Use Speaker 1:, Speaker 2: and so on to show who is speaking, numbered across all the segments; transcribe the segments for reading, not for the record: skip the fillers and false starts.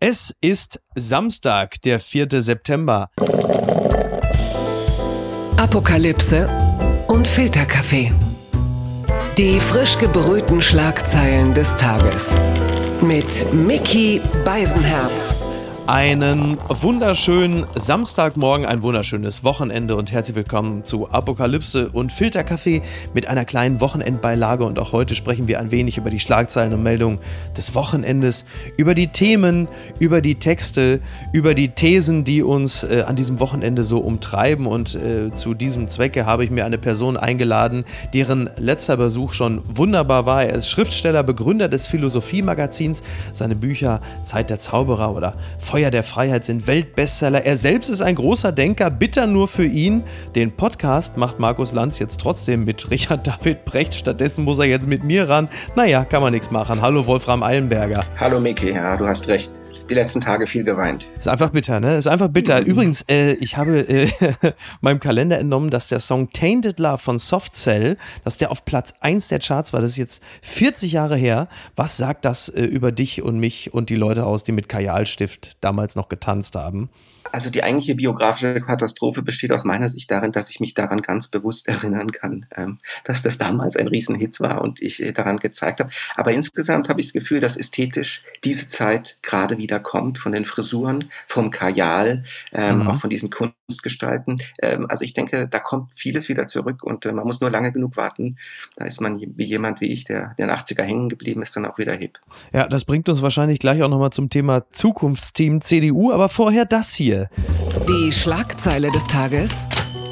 Speaker 1: Es ist Samstag, der 4. September.
Speaker 2: Apokalypse und Filterkaffee. Die frisch gebrühten Schlagzeilen des Tages. Mit Micky Beisenherz.
Speaker 1: Einen wunderschönen Samstagmorgen, ein wunderschönes Wochenende und herzlich willkommen zu Apokalypse und Filterkaffee mit einer kleinen Wochenendbeilage. Und auch heute sprechen wir ein wenig über die Schlagzeilen und Meldungen des Wochenendes, über die Themen, über die Texte, über die Thesen, die uns an diesem Wochenende so umtreiben. Und zu diesem Zwecke habe ich mir eine Person eingeladen, deren letzter Besuch schon wunderbar war. Er ist Schriftsteller, Begründer des Philosophie-Magazins. Seine Bücher Zeit der Zauberer oder Feuer der Freiheit sind Weltbestseller. Er selbst ist ein großer Denker, bitter nur für ihn. Den Podcast macht Markus Lanz jetzt trotzdem mit Richard David Brecht. Stattdessen muss er jetzt mit mir ran. Naja, kann man nichts machen. Hallo Wolfram Eilenberger.
Speaker 3: Hallo Micky, ja, du hast recht. Die letzten Tage viel geweint.
Speaker 1: Ist einfach bitter, ne? Ist einfach bitter. Übrigens, ich habe meinem Kalender entnommen, dass der Song Tainted Love von Soft Cell, dass der auf Platz 1 der Charts war. Das ist jetzt 40 Jahre her. Was sagt das über dich und mich und die Leute aus, die mit Kajalstift damals noch getanzt haben?
Speaker 3: Also die eigentliche biografische Katastrophe besteht aus meiner Sicht darin, dass ich mich daran ganz bewusst erinnern kann, dass das damals ein Riesenhit war und ich daran gezeigt habe. Aber insgesamt habe ich das Gefühl, dass ästhetisch diese Zeit gerade wieder kommt, von den Frisuren, vom Kajal, auch von diesen Kunstgestalten. Also ich denke, da kommt vieles wieder zurück und man muss nur lange genug warten. Da ist man wie jemand wie ich, der in den 80er hängen geblieben ist, dann auch wieder hip.
Speaker 1: Ja, das bringt uns wahrscheinlich gleich auch nochmal zum Thema Zukunftsteam CDU, aber vorher das hier.
Speaker 2: Die Schlagzeile des Tages.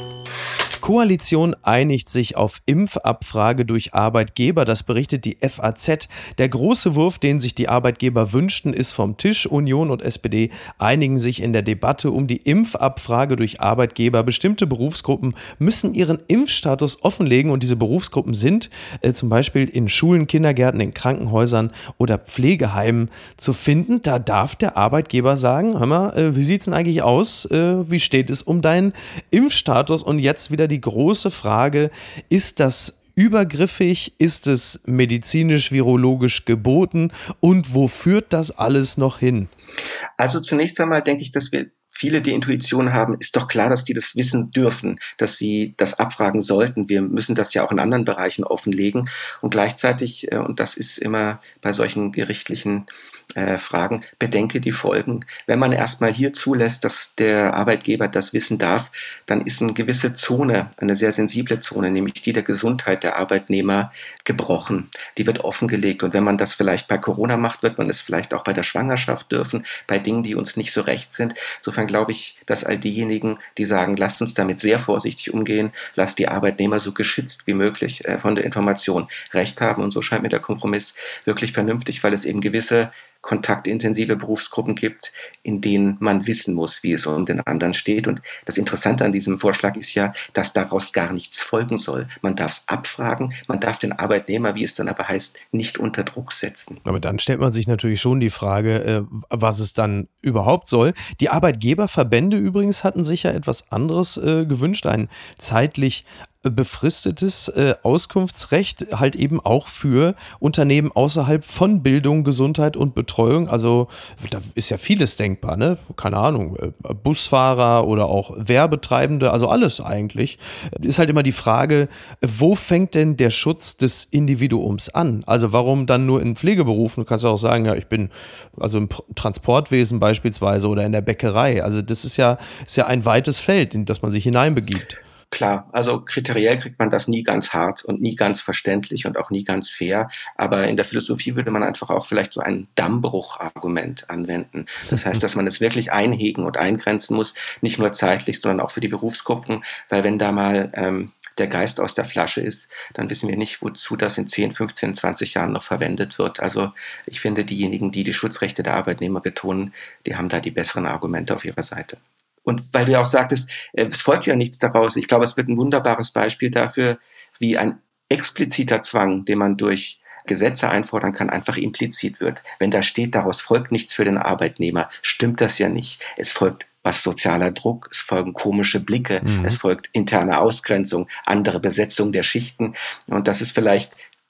Speaker 1: Koalition einigt sich auf Impfabfrage durch Arbeitgeber, das berichtet die FAZ. Der große Wurf, den sich die Arbeitgeber wünschten, ist vom Tisch. Union und SPD einigen sich in der Debatte um die Impfabfrage durch Arbeitgeber. Bestimmte Berufsgruppen müssen ihren Impfstatus offenlegen und diese Berufsgruppen sind zum Beispiel in Schulen, Kindergärten, in Krankenhäusern oder Pflegeheimen zu finden. Da darf der Arbeitgeber sagen, hör mal, wie sieht's denn eigentlich aus? Wie steht es um deinen Impfstatus? Und jetzt wieder die große Frage, ist das übergriffig, ist es medizinisch-virologisch geboten und wo führt das alles noch hin?
Speaker 3: Also zunächst einmal denke ich, dass wir viele die Intuition haben, ist doch klar, dass die das wissen dürfen, dass sie das abfragen sollten. Wir müssen das ja auch in anderen Bereichen offenlegen und gleichzeitig, und das ist immer bei solchen gerichtlichen Fragen, bedenke die Folgen. Wenn man erstmal hier zulässt, dass der Arbeitgeber das wissen darf, dann ist eine gewisse Zone, eine sehr sensible Zone, nämlich die der Gesundheit der Arbeitnehmer gebrochen. Die wird offengelegt und wenn man das vielleicht bei Corona macht, wird man es vielleicht auch bei der Schwangerschaft dürfen, bei Dingen, die uns nicht so recht sind. Insofern glaube ich, dass all diejenigen, die sagen, lasst uns damit sehr vorsichtig umgehen, lasst die Arbeitnehmer so geschützt wie möglich von der Information recht haben und so scheint mir der Kompromiss wirklich vernünftig, weil es eben gewisse kontaktintensive Berufsgruppen gibt, in denen man wissen muss, wie es um den anderen steht. Und das Interessante an diesem Vorschlag ist ja, dass daraus gar nichts folgen soll. Man darf es abfragen, man darf den Arbeitnehmer, wie es dann aber heißt, nicht unter Druck setzen.
Speaker 1: Aber dann stellt man sich natürlich schon die Frage, was es dann überhaupt soll. Die Arbeitgeberverbände übrigens hatten sich ja etwas anderes gewünscht, ein zeitlich befristetes Auskunftsrecht halt eben auch für Unternehmen außerhalb von Bildung, Gesundheit und Betreuung. Also da ist ja vieles denkbar, ne? Keine Ahnung, Busfahrer oder auch Werbetreibende, also alles eigentlich. Ist halt immer die Frage, wo fängt denn der Schutz des Individuums an? Also warum dann nur in Pflegeberufen? Du kannst ja auch sagen, ja, ich bin also im Transportwesen beispielsweise oder in der Bäckerei. Also das ist ja ein weites Feld, in das man sich hineinbegibt.
Speaker 3: Klar, also kriteriell kriegt man das nie ganz hart und nie ganz verständlich und auch nie ganz fair. Aber in der Philosophie würde man einfach auch vielleicht so ein Dammbruchargument anwenden. Das heißt, dass man es wirklich einhegen und eingrenzen muss, nicht nur zeitlich, sondern auch für die Berufsgruppen. Weil wenn da mal der Geist aus der Flasche ist, dann wissen wir nicht, wozu das in 10, 15, 20 Jahren noch verwendet wird. Also ich finde, diejenigen, die die Schutzrechte der Arbeitnehmer betonen, die haben da die besseren Argumente auf ihrer Seite. Und weil du ja auch sagtest, es folgt ja nichts daraus. Ich glaube, es wird ein wunderbares Beispiel dafür, wie ein expliziter Zwang, den man durch Gesetze einfordern kann, einfach implizit wird. Wenn da steht, daraus folgt nichts für den Arbeitnehmer, stimmt das ja nicht. Es folgt was sozialer Druck, es folgen komische Blicke, es folgt interne Ausgrenzung, andere Besetzung der Schichten. Und das ist vielleicht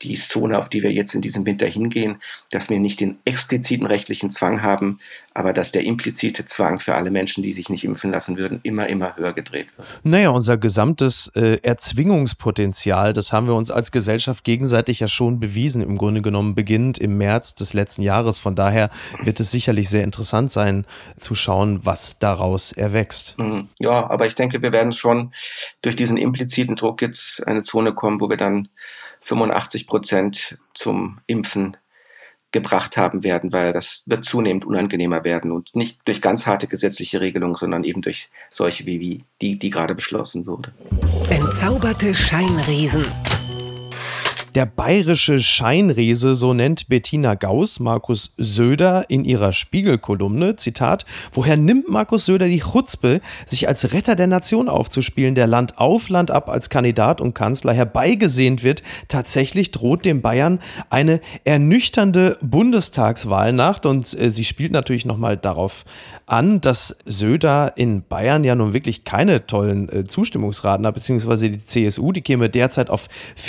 Speaker 3: die Zone, auf die wir jetzt in diesem Winter hingehen, dass wir nicht den expliziten rechtlichen Zwang haben, aber dass der implizite Zwang für alle Menschen, die sich nicht impfen lassen würden, immer höher gedreht wird.
Speaker 1: Naja, unser gesamtes Erzwingungspotenzial, das haben wir uns als Gesellschaft gegenseitig ja schon bewiesen, im Grunde genommen beginnend im März des letzten Jahres. Von daher wird es sicherlich sehr interessant sein, zu schauen, was daraus erwächst.
Speaker 3: Ja, aber ich denke, wir werden schon durch diesen impliziten Druck jetzt eine Zone kommen, wo wir dann 85% zum Impfen gebracht haben werden, weil das wird zunehmend unangenehmer werden und nicht durch ganz harte gesetzliche Regelungen, sondern eben durch solche wie die gerade beschlossen wurde.
Speaker 2: Entzauberte Scheinriesen.
Speaker 1: Der bayerische Scheinriese, so nennt Bettina Gauss Markus Söder in ihrer Spiegel-Kolumne, Zitat, woher nimmt Markus Söder die Chutzpe, sich als Retter der Nation aufzuspielen, der Land auf, Land ab als Kandidat und Kanzler herbeigesehnt wird? Tatsächlich droht dem Bayern eine ernüchternde Bundestagswahlnacht und sie spielt natürlich nochmal darauf an, dass Söder in Bayern ja nun wirklich keine tollen Zustimmungsraten hat, beziehungsweise die CSU, die käme derzeit auf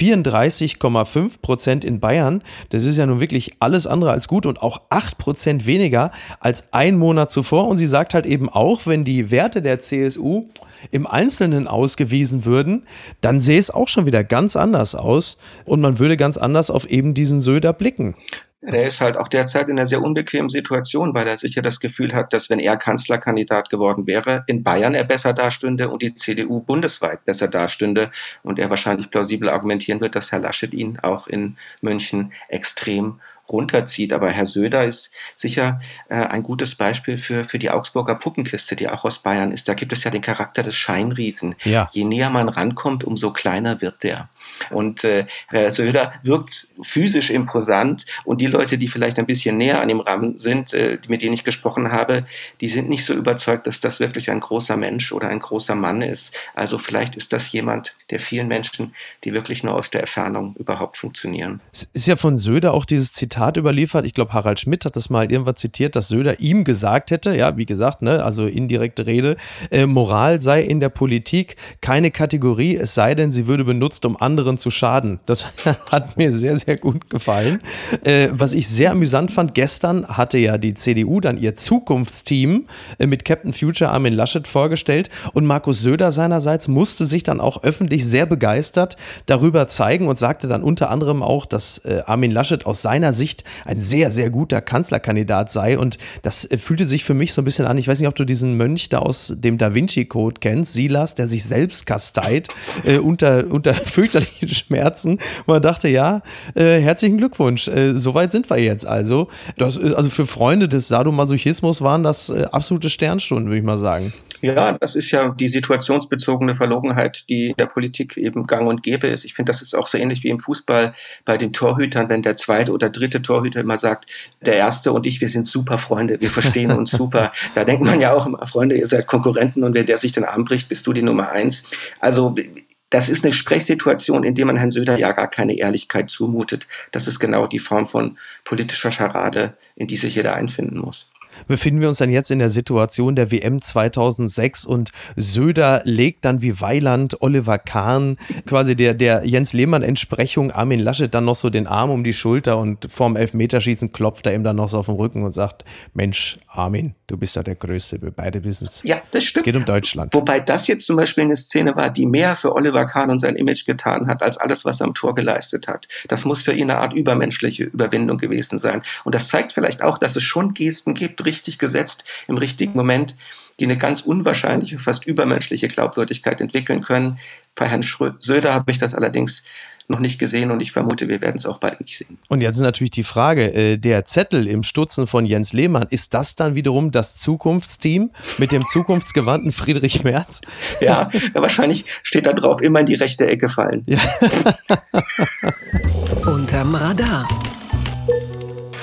Speaker 1: 34,5% in Bayern. Das ist ja nun wirklich alles andere als gut und auch 8% weniger als ein Monat zuvor. Und sie sagt halt eben auch, wenn die Werte der CSU im Einzelnen ausgewiesen würden, dann sähe es auch schon wieder ganz anders aus und man würde ganz anders auf eben diesen Söder blicken.
Speaker 3: Der ist halt auch derzeit in einer sehr unbequemen Situation, weil er sicher das Gefühl hat, dass wenn er Kanzlerkandidat geworden wäre, in Bayern er besser dastünde und die CDU bundesweit besser dastünde und er wahrscheinlich plausibel argumentieren wird, dass Herr Laschet ihn auch in München extrem runterzieht. Aber Herr Söder ist sicher ein gutes Beispiel für die Augsburger Puppenkiste, die auch aus Bayern ist. Da gibt es ja den Charakter des Scheinriesen. Ja. Je näher man rankommt, umso kleiner wird der. Und Herr Söder wirkt physisch imposant und die Leute, die vielleicht ein bisschen näher an ihm ran sind, mit denen ich gesprochen habe, die sind nicht so überzeugt, dass das wirklich ein großer Mensch oder ein großer Mann ist. Also vielleicht ist das jemand der vielen Menschen, die wirklich nur aus der Entfernung überhaupt funktionieren.
Speaker 1: Es ist ja von Söder auch dieses Zitat überliefert, ich glaube Harald Schmidt hat das mal irgendwann zitiert, dass Söder ihm gesagt hätte, ja wie gesagt, ne, also indirekte Rede, Moral sei in der Politik keine Kategorie, es sei denn, sie würde benutzt, um anderen zu schaden. Das hat mir sehr, sehr gut gefallen. Was ich sehr amüsant fand, gestern hatte ja die CDU dann ihr Zukunftsteam mit Captain Future Armin Laschet vorgestellt und Markus Söder seinerseits musste sich dann auch öffentlich sehr begeistert darüber zeigen und sagte dann unter anderem auch, dass Armin Laschet aus seiner Sicht ein sehr, sehr guter Kanzlerkandidat sei und das fühlte sich für mich so ein bisschen an, ich weiß nicht, ob du diesen Mönch da aus dem Da Vinci Code kennst, Silas, der sich selbst kasteit unter fürchterlichen Schmerzen. Man dachte, ja, herzlichen Glückwunsch, soweit sind wir jetzt also. Das ist, also für Freunde des Sadomasochismus waren das absolute Sternstunden, würde ich mal sagen.
Speaker 3: Ja, das ist ja die situationsbezogene Verlogenheit, die in der Politik eben gang und gäbe ist. Ich finde, das ist auch so ähnlich wie im Fußball bei den Torhütern, wenn der zweite oder dritte Torhüter immer sagt, der erste und ich, wir sind super Freunde, wir verstehen uns super. Da denkt man ja auch immer, Freunde, ihr seid Konkurrenten und wenn der sich den Arm bricht, bist du die Nummer 1. Also das ist eine Sprechsituation, in der man Herrn Söder ja gar keine Ehrlichkeit zumutet. Das ist genau die Form von politischer Scharade, in die sich jeder einfinden muss.
Speaker 1: Befinden wir uns dann jetzt in der Situation der WM 2006 und Söder legt dann wie Weiland Oliver Kahn, quasi der Jens Lehmann-Entsprechung, Armin Laschet dann noch so den Arm um die Schulter und vorm Elfmeterschießen klopft er ihm dann noch so auf den Rücken und sagt, Mensch, Armin, du bist doch der Größte, wir beide wissen es.
Speaker 3: Ja, das stimmt.
Speaker 1: Es geht um Deutschland.
Speaker 3: Wobei das jetzt zum Beispiel eine Szene war, die mehr für Oliver Kahn und sein Image getan hat, als alles, was er am Tor geleistet hat. Das muss für ihn eine Art übermenschliche Überwindung gewesen sein. Und das zeigt vielleicht auch, dass es schon Gesten gibt, richtig gesetzt, im richtigen Moment, die eine ganz unwahrscheinliche, fast übermenschliche Glaubwürdigkeit entwickeln können. Bei Herrn Söder habe ich das allerdings noch nicht gesehen und ich vermute, wir werden es auch bald nicht sehen.
Speaker 1: Und jetzt ist natürlich die Frage, der Zettel im Stutzen von Jens Lehmann, ist das dann wiederum das Zukunftsteam mit dem zukunftsgewandten Friedrich Merz?
Speaker 3: Ja, wahrscheinlich steht da drauf, immer in die rechte Ecke fallen.
Speaker 2: Ja. Unterm Radar.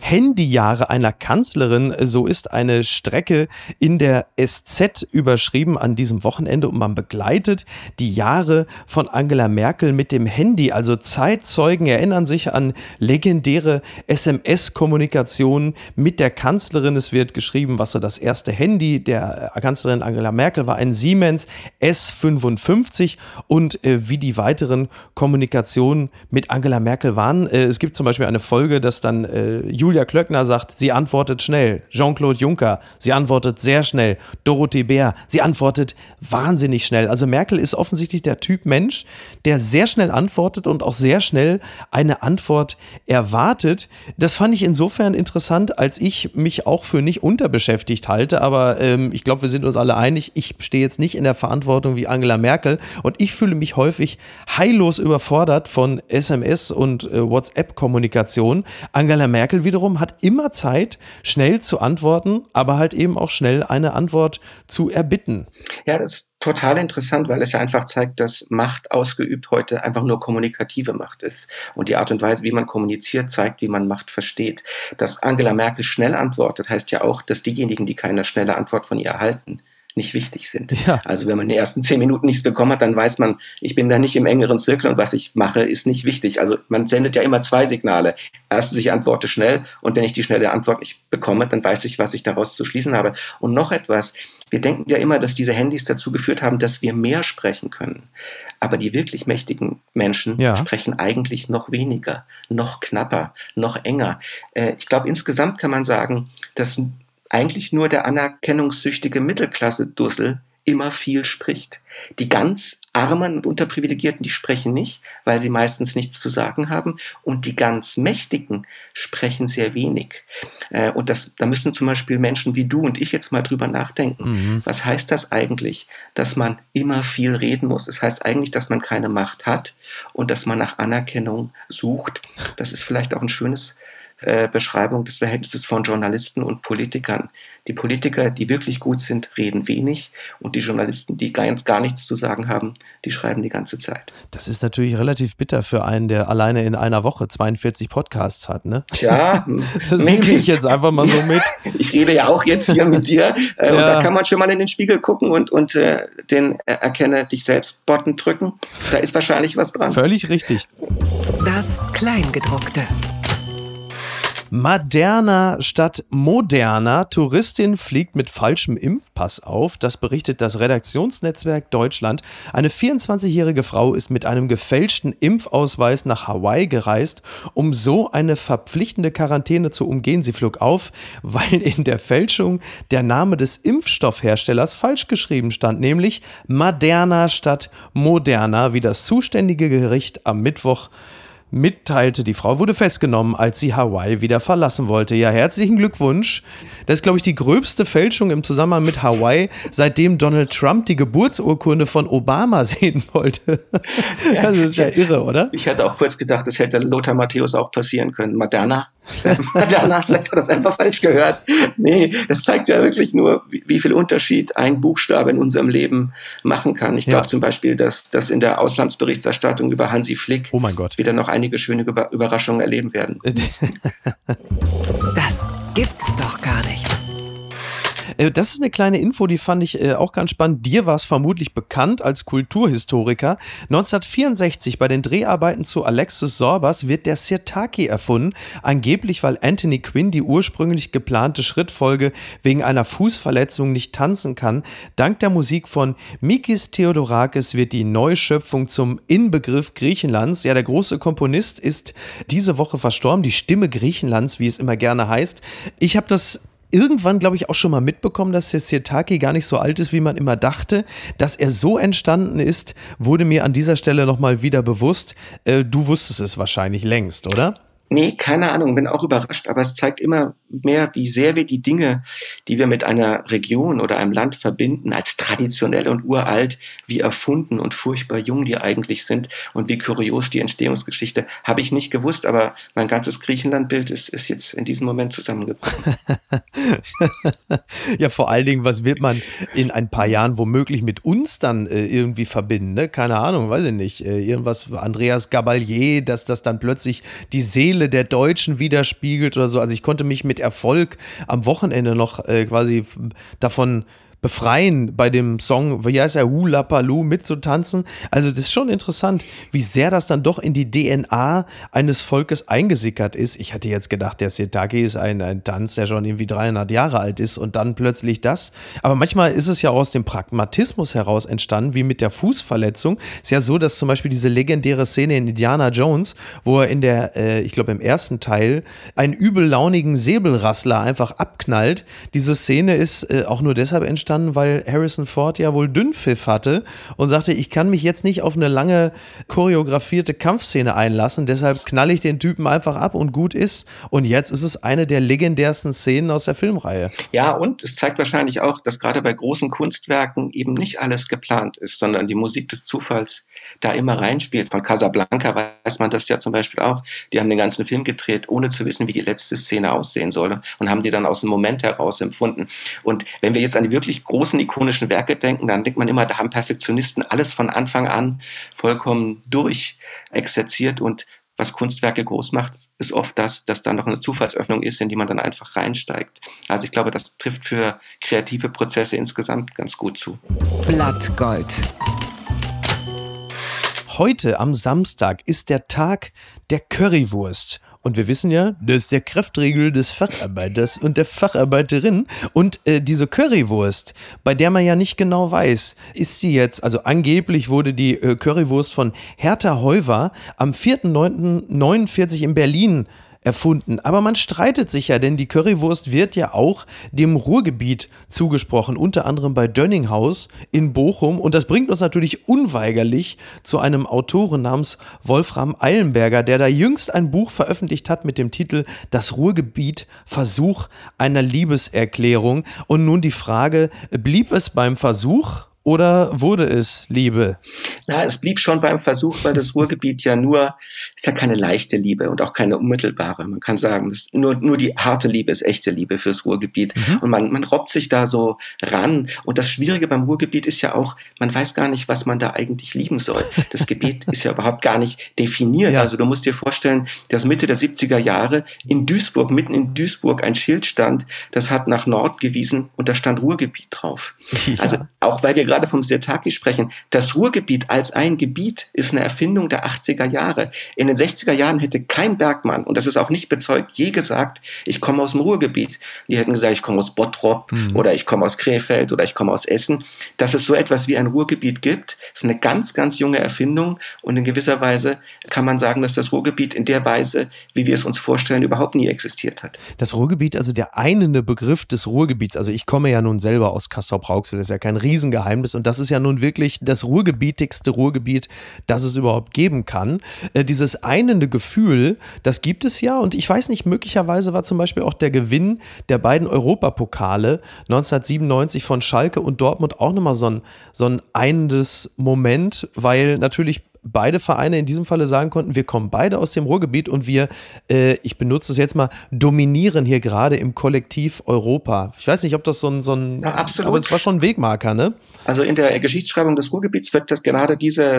Speaker 1: Handyjahre einer Kanzlerin, so ist eine Strecke in der SZ überschrieben an diesem Wochenende und man begleitet die Jahre von Angela Merkel mit dem Handy. Also Zeitzeugen erinnern sich an legendäre SMS-Kommunikationen mit der Kanzlerin. Es wird geschrieben, was so das erste Handy der Kanzlerin Angela Merkel war, ein Siemens S55 und wie die weiteren Kommunikationen mit Angela Merkel waren. Es gibt zum Beispiel eine Folge, dass dann Julia Klöckner sagt, sie antwortet schnell. Jean-Claude Juncker, sie antwortet sehr schnell. Dorothee Bär, sie antwortet wahnsinnig schnell. Also Merkel ist offensichtlich der Typ Mensch, der sehr schnell antwortet und auch sehr schnell eine Antwort erwartet. Das fand ich insofern interessant, als ich mich auch für nicht unterbeschäftigt halte. Aber ich glaube, wir sind uns alle einig, ich stehe jetzt nicht in der Verantwortung wie Angela Merkel und ich fühle mich häufig heillos überfordert von SMS und WhatsApp-Kommunikation. Angela Merkel wiederum hat immer Zeit, schnell zu antworten, aber halt eben auch schnell eine Antwort zu erbitten.
Speaker 3: Ja, das ist total interessant, weil es ja einfach zeigt, dass Macht ausgeübt heute einfach nur kommunikative Macht ist. Und die Art und Weise, wie man kommuniziert, zeigt, wie man Macht versteht. Dass Angela Merkel schnell antwortet, heißt ja auch, dass diejenigen, die keine schnelle Antwort von ihr erhalten, nicht wichtig sind. Ja. Also wenn man in den ersten 10 Minuten nichts bekommen hat, dann weiß man, ich bin da nicht im engeren Zirkel und was ich mache, ist nicht wichtig. Also man sendet ja immer 2 Signale. Erstens, ich antworte schnell und wenn ich die schnelle Antwort nicht bekomme, dann weiß ich, was ich daraus zu schließen habe. Und noch etwas, wir denken ja immer, dass diese Handys dazu geführt haben, dass wir mehr sprechen können. Aber die wirklich mächtigen Menschen sprechen eigentlich noch weniger, noch knapper, noch enger. Ich glaube, insgesamt kann man sagen, dass eigentlich nur der anerkennungssüchtige Mittelklasse-Dussel immer viel spricht. Die ganz Armen und Unterprivilegierten, die sprechen nicht, weil sie meistens nichts zu sagen haben. Und die ganz Mächtigen sprechen sehr wenig. Und da müssen zum Beispiel Menschen wie du und ich jetzt mal drüber nachdenken. Was heißt das eigentlich, dass man immer viel reden muss? Das heißt eigentlich, dass man keine Macht hat und dass man nach Anerkennung sucht. Das ist vielleicht auch ein schönes Beschreibung des Verhältnisses von Journalisten und Politikern. Die Politiker, die wirklich gut sind, reden wenig und die Journalisten, die gar nichts zu sagen haben, die schreiben die ganze Zeit.
Speaker 1: Das ist natürlich relativ bitter für einen, der alleine in einer Woche 42 Podcasts hat, ne?
Speaker 3: Tja,
Speaker 1: das nehme ich jetzt einfach mal so mit.
Speaker 3: Ich rede ja auch jetzt hier mit dir und da kann man schon mal in den Spiegel gucken und den Erkenne dich selbst Button drücken. Da ist wahrscheinlich was dran.
Speaker 1: Völlig richtig.
Speaker 2: Das Kleingedruckte.
Speaker 1: Moderna statt Moderna. Touristin fliegt mit falschem Impfpass auf. Das berichtet das Redaktionsnetzwerk Deutschland. Eine 24-jährige Frau ist mit einem gefälschten Impfausweis nach Hawaii gereist, um so eine verpflichtende Quarantäne zu umgehen. Sie flog auf, weil in der Fälschung der Name des Impfstoffherstellers falsch geschrieben stand, nämlich Moderna statt Moderna, wie das zuständige Gericht am Mittwoch mitteilte. Die Frau wurde festgenommen, als sie Hawaii wieder verlassen wollte. Ja, herzlichen Glückwunsch. Das ist, glaube ich, die gröbste Fälschung im Zusammenhang mit Hawaii, seitdem Donald Trump die Geburtsurkunde von Obama sehen wollte. Das ist ja irre, oder?
Speaker 3: Ich hatte auch kurz gedacht, das hätte Lothar Matthäus auch passieren können. Moderna, vielleicht hat er das einfach falsch gehört. Nee, das zeigt ja wirklich nur, wie viel Unterschied ein Buchstabe in unserem Leben machen kann. Ich glaube zum Beispiel, dass in der Auslandsberichterstattung über Hansi Flick wieder noch einige schöne Überraschungen erleben werden.
Speaker 2: Das gibt's doch gar nicht.
Speaker 1: Das ist eine kleine Info, die fand ich auch ganz spannend. Dir war es vermutlich bekannt als Kulturhistoriker. 1964 bei den Dreharbeiten zu Alexis Sorbas wird der Sirtaki erfunden. Angeblich, weil Anthony Quinn die ursprünglich geplante Schrittfolge wegen einer Fußverletzung nicht tanzen kann. Dank der Musik von Mikis Theodorakis wird die Neuschöpfung zum Inbegriff Griechenlands. Ja, der große Komponist ist diese Woche verstorben. Die Stimme Griechenlands, wie es immer gerne heißt. Ich habe das irgendwann, glaube ich, auch schon mal mitbekommen, dass der Sirtaki gar nicht so alt ist, wie man immer dachte. Dass er so entstanden ist, wurde mir an dieser Stelle nochmal wieder bewusst. Du wusstest es wahrscheinlich längst, oder?
Speaker 3: Nee, keine Ahnung, bin auch überrascht, aber es zeigt immer mehr, wie sehr wir die Dinge, die wir mit einer Region oder einem Land verbinden, als traditionell und uralt, wie erfunden und furchtbar jung die eigentlich sind und wie kurios die Entstehungsgeschichte, habe ich nicht gewusst, aber mein ganzes Griechenlandbild ist jetzt in diesem Moment zusammengebrochen.
Speaker 1: Ja, vor allen Dingen, was wird man in ein paar Jahren womöglich mit uns dann irgendwie verbinden, ne? Keine Ahnung, weiß ich nicht, irgendwas, Andreas Gabalier, dass das dann plötzlich die Seele Seele der Deutschen widerspiegelt oder so. Also ich konnte mich mit Erfolg am Wochenende noch quasi davon befreien, bei dem Song, wie heißt er, Hula Paloo mitzutanzen. Also das ist schon interessant, wie sehr das dann doch in die DNA eines Volkes eingesickert ist. Ich hatte jetzt gedacht, der Setaki ist ein Tanz, der schon irgendwie 300 Jahre alt ist und dann plötzlich das. Aber manchmal ist es ja aus dem Pragmatismus heraus entstanden, wie mit der Fußverletzung. Ist ja so, dass zum Beispiel diese legendäre Szene in Indiana Jones, wo er in der, ich glaube im ersten Teil, einen übellaunigen Säbelrassler einfach abknallt. Diese Szene ist auch nur deshalb entstanden, weil Harrison Ford ja wohl Dünnpfiff hatte und sagte, ich kann mich jetzt nicht auf eine lange choreografierte Kampfszene einlassen, deshalb knalle ich den Typen einfach ab und gut ist. Und jetzt ist es eine der legendärsten Szenen aus der Filmreihe.
Speaker 3: Ja, und es zeigt wahrscheinlich auch, dass gerade bei großen Kunstwerken eben nicht alles geplant ist, sondern die Musik des Zufalls da immer reinspielt. Von Casablanca weiß man das ja zum Beispiel auch. Die haben den ganzen Film gedreht, ohne zu wissen, wie die letzte Szene aussehen soll und haben die dann aus dem Moment heraus empfunden. Und wenn wir jetzt an die wirklich großen ikonischen Werke denken, dann denkt man immer, da haben Perfektionisten alles von Anfang an vollkommen durchexerziert und was Kunstwerke groß macht, ist oft das, dass da noch eine Zufallsöffnung ist, in die man dann einfach reinsteigt. Also ich glaube, das trifft für kreative Prozesse insgesamt ganz gut zu.
Speaker 2: Blattgold.
Speaker 1: Heute am Samstag ist der Tag der Currywurst. Und wir wissen ja, das ist der Kräftriegel des Facharbeiters und der Facharbeiterin. Und diese Currywurst, bei der man ja nicht genau weiß, ist sie jetzt, also angeblich wurde die Currywurst von Hertha Heuwer am 4.9.49 in Berlin erfunden. Aber man streitet sich ja, denn die Currywurst wird ja auch dem Ruhrgebiet zugesprochen, unter anderem bei Dönninghaus in Bochum. Und das bringt uns natürlich unweigerlich zu einem Autoren namens Wolfram Eilenberger, der da jüngst ein Buch veröffentlicht hat mit dem Titel Das Ruhrgebiet, Versuch einer Liebeserklärung. Und nun die Frage, blieb es beim Versuch? Oder wurde es Liebe?
Speaker 3: Ja, es blieb schon beim Versuch, weil das Ruhrgebiet ja ist ja keine leichte Liebe und auch keine unmittelbare. Man kann sagen, nur die harte Liebe ist echte Liebe fürs Ruhrgebiet. Und man robbt sich da so ran. Und das Schwierige beim Ruhrgebiet ist ja auch, man weiß gar nicht, was man da eigentlich lieben soll. Das Gebiet ist ja überhaupt gar nicht definiert. Ja. Also du musst dir vorstellen, dass Mitte der 70er Jahre mitten in Duisburg ein Schild stand, das hat nach Nord gewiesen und da stand Ruhrgebiet drauf. Ja. Also auch weil wir gerade vom Setaki sprechen, das Ruhrgebiet als ein Gebiet ist eine Erfindung der 80er Jahre. In den 60er Jahren hätte kein Bergmann, und das ist auch nicht bezeugt, je gesagt, ich komme aus dem Ruhrgebiet. Die hätten gesagt, ich komme aus Bottrop oder ich komme aus Krefeld oder ich komme aus Essen. Dass es so etwas wie ein Ruhrgebiet gibt, ist eine ganz, ganz junge Erfindung und in gewisser Weise kann man sagen, dass das Ruhrgebiet in der Weise, wie wir es uns vorstellen, überhaupt nie existiert hat.
Speaker 1: Das Ruhrgebiet, also der einende Begriff des Ruhrgebiets, also ich komme ja nun selber aus Castrop-Rauxel, das ist ja kein Riesengeheimnis und das ist ja nun wirklich das ruhrgebietigste Ruhrgebiet, das es überhaupt geben kann. Dieses einende Gefühl, das gibt es ja und ich weiß nicht, möglicherweise war zum Beispiel auch der Gewinn der beiden Europapokale 1997 von Schalke und Dortmund auch nochmal so ein einendes Moment, weil natürlich beide Vereine in diesem Falle sagen konnten, wir kommen beide aus dem Ruhrgebiet und wir, ich benutze es jetzt mal, dominieren hier gerade im Kollektiv Europa. Ich weiß nicht, ob das so ein
Speaker 3: ja, absolut.
Speaker 1: Aber es war schon ein Wegmarker, ne?
Speaker 3: Also in der Geschichtsschreibung des Ruhrgebiets wird gerade diese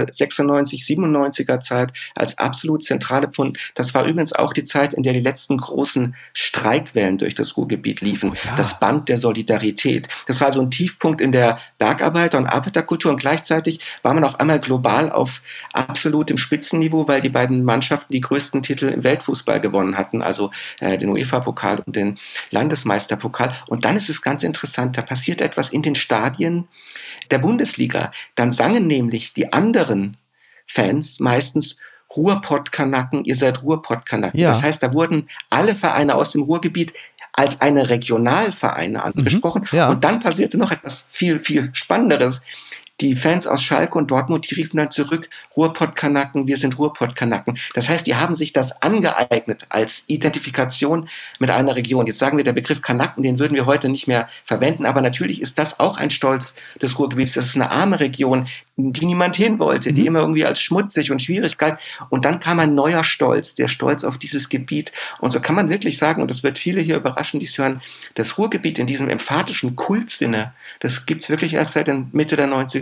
Speaker 3: 96-97er Zeit als absolut zentral empfunden. Das war übrigens auch die Zeit, in der die letzten großen Streikwellen durch das Ruhrgebiet liefen. Oh ja. Das Band der Solidarität. Das war so ein Tiefpunkt in der Bergarbeiter- und Arbeiterkultur und gleichzeitig war man auf einmal global auf absolutem Spitzenniveau, weil die beiden Mannschaften die größten Titel im Weltfußball gewonnen hatten, also den UEFA-Pokal und den Landesmeisterpokal. Und dann ist es ganz interessant, da passiert etwas in den Stadien der Bundesliga. Dann sangen nämlich die anderen Fans meistens Ruhrpott-Kanaken, ihr seid Ruhrpott-Kanaken. Ja. Das heißt, da wurden alle Vereine aus dem Ruhrgebiet als eine Regionalvereine angesprochen. Ja. Und dann passierte noch etwas viel, viel Spannenderes. Die Fans aus Schalke und Dortmund, die riefen dann zurück, Ruhrpott-Kanaken, wir sind Ruhrpott-Kanaken. Das heißt, die haben sich das angeeignet als Identifikation mit einer Region. Jetzt sagen wir, der Begriff Kanaken, den würden wir heute nicht mehr verwenden, aber natürlich ist das auch ein Stolz des Ruhrgebiets. Das ist eine arme Region, die niemand hin wollte, die immer irgendwie als schmutzig und schwierig galt. Und dann kam ein neuer Stolz, der Stolz auf dieses Gebiet. Und so kann man wirklich sagen, und das wird viele hier überraschen, die es hören, das Ruhrgebiet in diesem emphatischen Kultsinne, das gibt's wirklich erst seit Mitte der 90er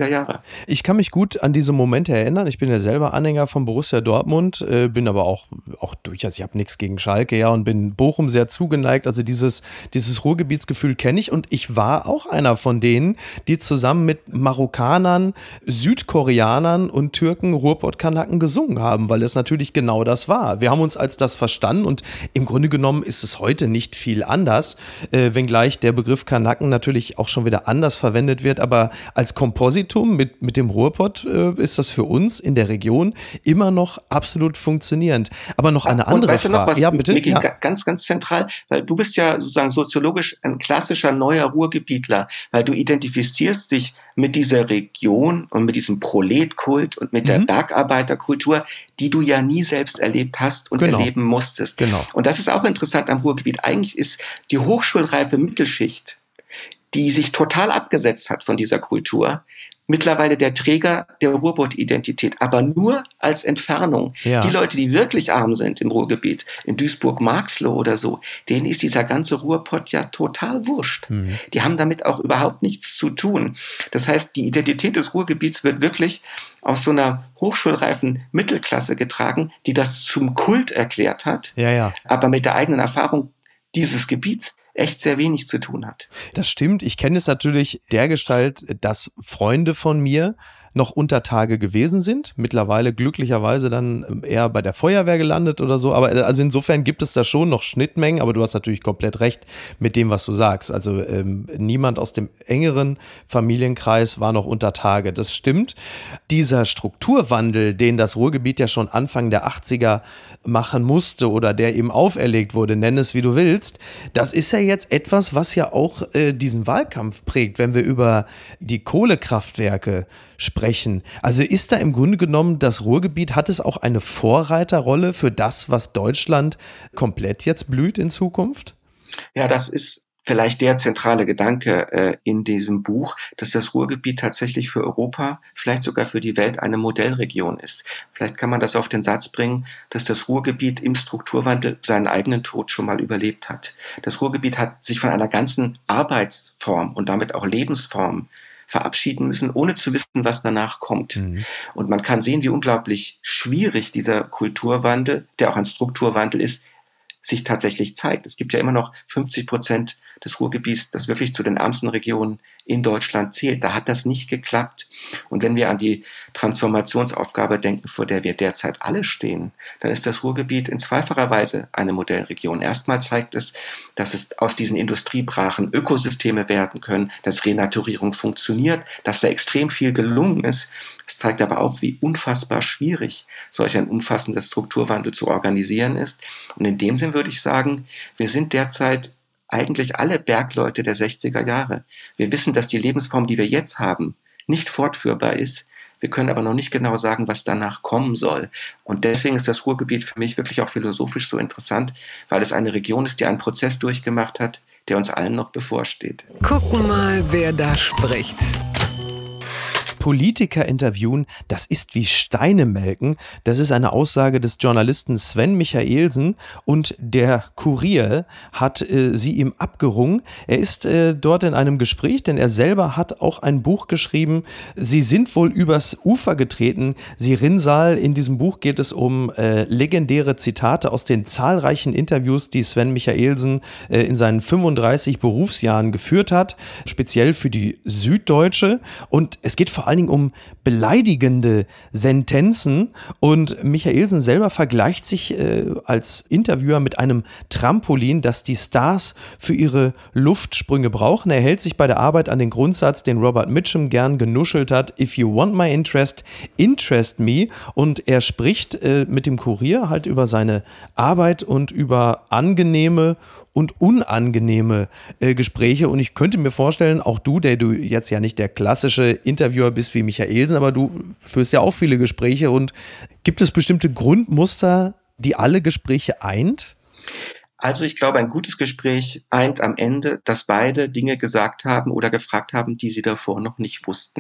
Speaker 3: 60er Jahre.
Speaker 1: Ich kann mich gut an diese Momente erinnern. Ich bin ja selber Anhänger von Borussia Dortmund, bin aber auch durchaus, ich habe nichts gegen Schalke, ja, und bin Bochum sehr zugeneigt. Also dieses Ruhrgebietsgefühl kenne ich, und ich war auch einer von denen, die zusammen mit Marokkanern, Südkoreanern und Türken Ruhrpott-Kanaken gesungen haben, weil es natürlich genau das war. Wir haben uns als das verstanden, und im Grunde genommen ist es heute nicht viel anders, wenngleich der Begriff Kanaken natürlich auch schon wieder anders verwendet wird, aber als Kompositum mit dem Ruhrpott ist das für uns in der Region immer noch absolut funktionierend. Aber noch eine andere
Speaker 3: weißt
Speaker 1: Frage.
Speaker 3: Du noch was,
Speaker 1: ja, bitte?
Speaker 3: Micky,
Speaker 1: Ja.
Speaker 3: ganz, ganz zentral, weil du bist ja sozusagen soziologisch ein klassischer neuer Ruhrgebietler, weil du identifizierst dich mit dieser Region und mit diesem Proletkult und mit der Bergarbeiterkultur, die du ja nie selbst erlebt hast und erleben musstest.
Speaker 1: Genau.
Speaker 3: Und das ist auch interessant am Ruhrgebiet. Eigentlich ist die hochschulreife Mittelschicht, die sich total abgesetzt hat von dieser Kultur, mittlerweile der Träger der Ruhrpott-Identität, aber nur als Entfernung.
Speaker 1: Ja.
Speaker 3: Die Leute, die wirklich arm sind im Ruhrgebiet, in Duisburg-Marxloh oder so, denen ist dieser ganze Ruhrpott ja total wurscht. Die haben damit auch überhaupt nichts zu tun. Das heißt, die Identität des Ruhrgebiets wird wirklich aus so einer hochschulreifen Mittelklasse getragen, die das zum Kult erklärt hat, aber mit der eigenen Erfahrung dieses Gebiets echt sehr wenig zu tun hat.
Speaker 1: Das stimmt. Ich kenne es natürlich dergestalt, dass Freunde von mir noch unter Tage gewesen sind, mittlerweile glücklicherweise dann eher bei der Feuerwehr gelandet oder so, aber also insofern gibt es da schon noch Schnittmengen, aber du hast natürlich komplett recht mit dem, was du sagst, also niemand aus dem engeren Familienkreis war noch unter Tage, das stimmt. Dieser Strukturwandel, den das Ruhrgebiet ja schon Anfang der 80er machen musste oder der eben auferlegt wurde, nenn es wie du willst, das ist ja jetzt etwas, was ja auch diesen Wahlkampf prägt, wenn wir über die Kohlekraftwerke sprechen. Also ist da im Grunde genommen das Ruhrgebiet, hat es auch eine Vorreiterrolle für das, was Deutschland komplett jetzt blüht in Zukunft?
Speaker 3: Ja, das ist vielleicht der zentrale Gedanke in diesem Buch, dass das Ruhrgebiet tatsächlich für Europa, vielleicht sogar für die Welt eine Modellregion ist. Vielleicht kann man das auf den Satz bringen, dass das Ruhrgebiet im Strukturwandel seinen eigenen Tod schon mal überlebt hat. Das Ruhrgebiet hat sich von einer ganzen Arbeitsform und damit auch Lebensform verabschieden müssen, ohne zu wissen, was danach kommt. Und man kann sehen, wie unglaublich schwierig dieser Kulturwandel, der auch ein Strukturwandel ist, sich tatsächlich zeigt. Es gibt ja immer noch 50% des Ruhrgebiets, das wirklich zu den ärmsten Regionen in Deutschland zählt. Da hat das nicht geklappt. Und wenn wir an die Transformationsaufgabe denken, vor der wir derzeit alle stehen, dann ist das Ruhrgebiet in zweifacher Weise eine Modellregion. Erstmal zeigt es, dass es aus diesen Industriebrachen Ökosysteme werden können, dass Renaturierung funktioniert, dass da extrem viel gelungen ist. Es zeigt aber auch, wie unfassbar schwierig solch ein umfassender Strukturwandel zu organisieren ist. Und in dem Sinn würde ich sagen, wir sind derzeit eigentlich alle Bergleute der 60er Jahre. Wir wissen, dass die Lebensform, die wir jetzt haben, nicht fortführbar ist. Wir können aber noch nicht genau sagen, was danach kommen soll. Und deswegen ist das Ruhrgebiet für mich wirklich auch philosophisch so interessant, weil es eine Region ist, die einen Prozess durchgemacht hat, der uns allen noch bevorsteht.
Speaker 2: Gucken mal, wer da spricht.
Speaker 1: Politiker interviewen, das ist wie Steine melken. Das ist eine Aussage des Journalisten Sven Michaelsen, und der Kurier hat sie ihm abgerungen. Er ist dort in einem Gespräch, denn er selber hat auch ein Buch geschrieben. Sie sind wohl übers Ufer getreten. Sie Rinnsal, in diesem Buch geht es um legendäre Zitate aus den zahlreichen Interviews, die Sven Michaelsen in seinen 35 Berufsjahren geführt hat, speziell für die Süddeutsche. Und es geht vor allen Dingen um beleidigende Sentenzen, und Michaelsen selber vergleicht sich als Interviewer mit einem Trampolin, das die Stars für ihre Luftsprünge brauchen. Er hält sich bei der Arbeit an den Grundsatz, den Robert Mitchum gern genuschelt hat: If you want my interest, interest me. Und er spricht mit dem Kurier halt über seine Arbeit und über angenehme und unangenehme Gespräche. Und ich könnte mir vorstellen, auch du, der du jetzt ja nicht der klassische Interviewer bist wie Michaelsen, aber du führst ja auch viele Gespräche. Und gibt es bestimmte Grundmuster, die alle Gespräche eint?
Speaker 3: Also ich glaube, ein gutes Gespräch eint am Ende, dass beide Dinge gesagt haben oder gefragt haben, die sie davor noch nicht wussten.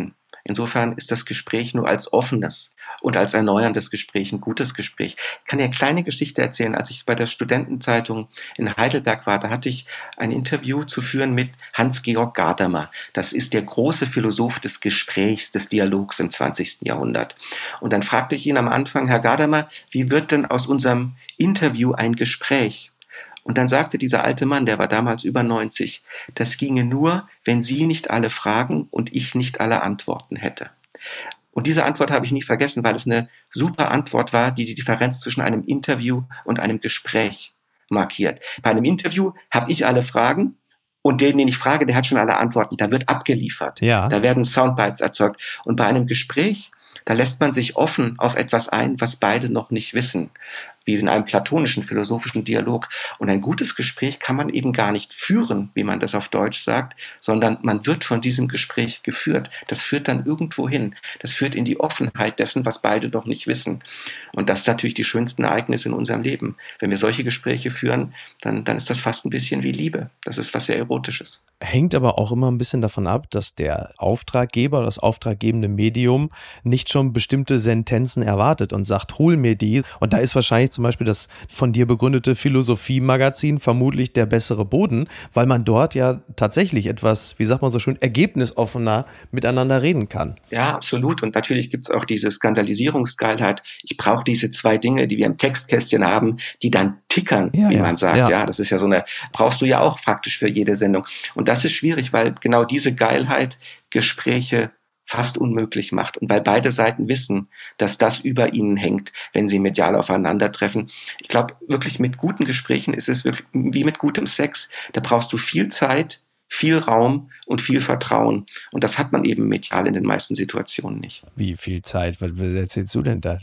Speaker 3: Insofern ist das Gespräch nur als offenes und als erneuerndes Gespräch ein gutes Gespräch. Ich kann dir eine kleine Geschichte erzählen. Als ich bei der Studentenzeitung in Heidelberg war, da hatte ich ein Interview zu führen mit Hans-Georg Gadamer. Das ist der große Philosoph des Gesprächs, des Dialogs im 20. Jahrhundert. Und dann fragte ich ihn am Anfang, Herr Gadamer, wie wird denn aus unserem Interview ein Gespräch? Und dann sagte dieser alte Mann, der war damals über 90, das ginge nur, wenn Sie nicht alle Fragen und ich nicht alle Antworten hätte. Und diese Antwort habe ich nie vergessen, weil es eine super Antwort war, die die Differenz zwischen einem Interview und einem Gespräch markiert. Bei einem Interview habe ich alle Fragen und den ich frage, der hat schon alle Antworten. Da wird abgeliefert.
Speaker 1: Ja.
Speaker 3: Da werden Soundbites erzeugt. Und bei einem Gespräch, da lässt man sich offen auf etwas ein, was beide noch nicht wissen, wie in einem platonischen philosophischen Dialog. Und ein gutes Gespräch kann man eben gar nicht führen, wie man das auf Deutsch sagt, sondern man wird von diesem Gespräch geführt. Das führt dann irgendwo hin. Das führt in die Offenheit dessen, was beide noch nicht wissen. Und das sind natürlich die schönsten Ereignisse in unserem Leben. Wenn wir solche Gespräche führen, dann ist das fast ein bisschen wie Liebe. Das ist was sehr Erotisches.
Speaker 1: Hängt aber auch immer ein bisschen davon ab, dass der Auftraggeber oder das auftraggebende Medium nicht schon bestimmte Sentenzen erwartet und sagt, hol mir die. Und da ist wahrscheinlich zum Beispiel das von dir begründete Philosophie-Magazin vermutlich der bessere Boden, weil man dort ja tatsächlich etwas, wie sagt man so schön, ergebnisoffener miteinander reden kann.
Speaker 3: Ja, absolut. Und natürlich gibt es auch diese Skandalisierungsgeilheit. Ich brauche diese zwei Dinge, die wir im Textkästchen haben, die dann tickern, wie man sagt. Ja, das ist ja so eine, brauchst du ja auch faktisch für jede Sendung. Und das ist schwierig, weil genau diese Geilheit Gespräche fast unmöglich macht. Und weil beide Seiten wissen, dass das über ihnen hängt, wenn sie medial aufeinandertreffen. Ich glaube, wirklich mit guten Gesprächen ist es wirklich wie mit gutem Sex. Da brauchst du viel Zeit, viel Raum und viel Vertrauen. Und das hat man eben medial in den meisten Situationen nicht.
Speaker 1: Wie viel Zeit? Was erzählst du denn da?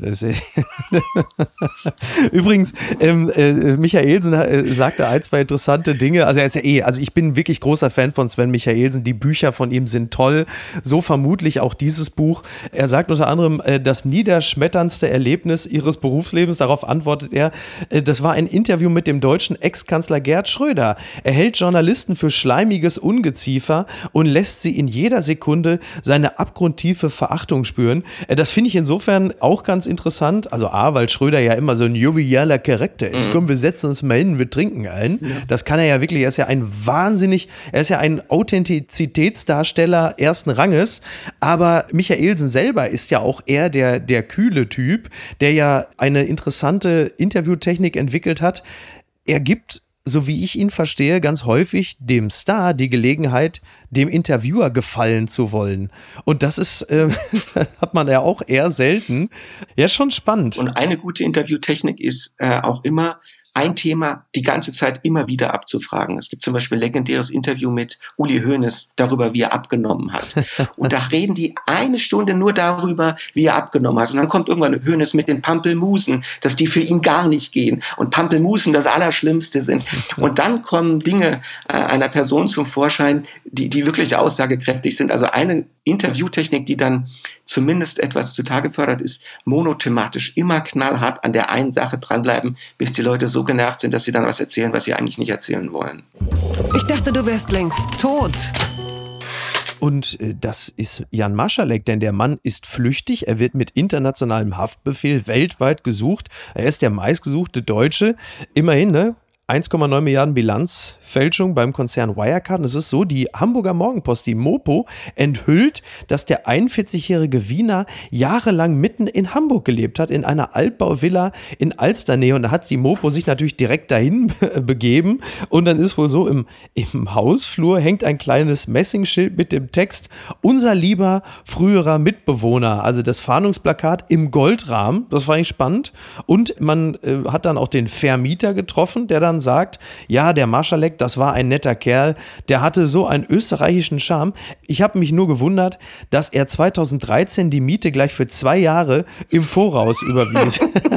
Speaker 1: Übrigens, Michaelsen sagte ein, zwei interessante Dinge. Also er ist ja also ich bin wirklich großer Fan von Sven Michaelsen. Die Bücher von ihm sind toll. So vermutlich auch dieses Buch. Er sagt unter anderem, das niederschmetterndste Erlebnis ihres Berufslebens, darauf antwortet er, das war ein Interview mit dem deutschen Ex-Kanzler Gerhard Schröder. Er hält Journalisten für schleimiges Ungeziefer und lässt sie in jeder Sekunde seine abgrundtiefe Verachtung spüren. Das finde ich insofern auch ganz interessant. Also weil Schröder ja immer so ein jovialer Charakter ist. Komm, wir setzen uns mal hin, wir trinken ein. Ja. Das kann er ja wirklich. Er ist ja ein Authentizitätsdarsteller ersten Ranges. Aber Michaelsen selber ist ja auch eher der kühle Typ, der ja eine interessante Interviewtechnik entwickelt hat. Er gibt, so wie ich ihn verstehe, ganz häufig dem Star die Gelegenheit, dem Interviewer gefallen zu wollen. Und das ist, hat man ja auch eher selten. Ja, schon spannend.
Speaker 3: Und eine gute Interviewtechnik ist auch immer, ein Thema die ganze Zeit immer wieder abzufragen. Es gibt zum Beispiel ein legendäres Interview mit Uli Hoeneß darüber, wie er abgenommen hat. Und da reden die eine Stunde nur darüber, wie er abgenommen hat. Und dann kommt irgendwann Hoeneß mit den Pampelmusen, dass die für ihn gar nicht gehen. Und Pampelmusen das Allerschlimmste sind. Und dann kommen Dinge einer Person zum Vorschein, die wirklich aussagekräftig sind. Also eine Interviewtechnik, die dann zumindest etwas zutage fördert, ist monothematisch immer knallhart an der einen Sache dranbleiben, bis die Leute so genervt sind, dass sie dann was erzählen, was sie eigentlich nicht erzählen wollen.
Speaker 2: Ich dachte, du wärst längst tot.
Speaker 1: Und das ist Jan Marschalek, denn der Mann ist flüchtig. Er wird mit internationalem Haftbefehl weltweit gesucht. Er ist der meistgesuchte Deutsche. Immerhin, ne? 1,9 Milliarden Bilanzfälschung beim Konzern Wirecard. Und es ist so, die Hamburger Morgenpost, die Mopo, enthüllt, dass der 41-jährige Wiener jahrelang mitten in Hamburg gelebt hat, in einer Altbauvilla in Alsternähe. Und da hat die Mopo sich natürlich direkt dahin begeben. Und dann ist wohl so, im Hausflur hängt ein kleines Messingschild mit dem Text: Unser lieber früherer Mitbewohner. Also das Fahndungsplakat im Goldrahmen. Das war eigentlich spannend. Und man hat dann auch den Vermieter getroffen, der dann sagt, ja, der Marschalek, das war ein netter Kerl, der hatte so einen österreichischen Charme. Ich habe mich nur gewundert, dass er 2013 die Miete gleich für 2 Jahre im Voraus überwies.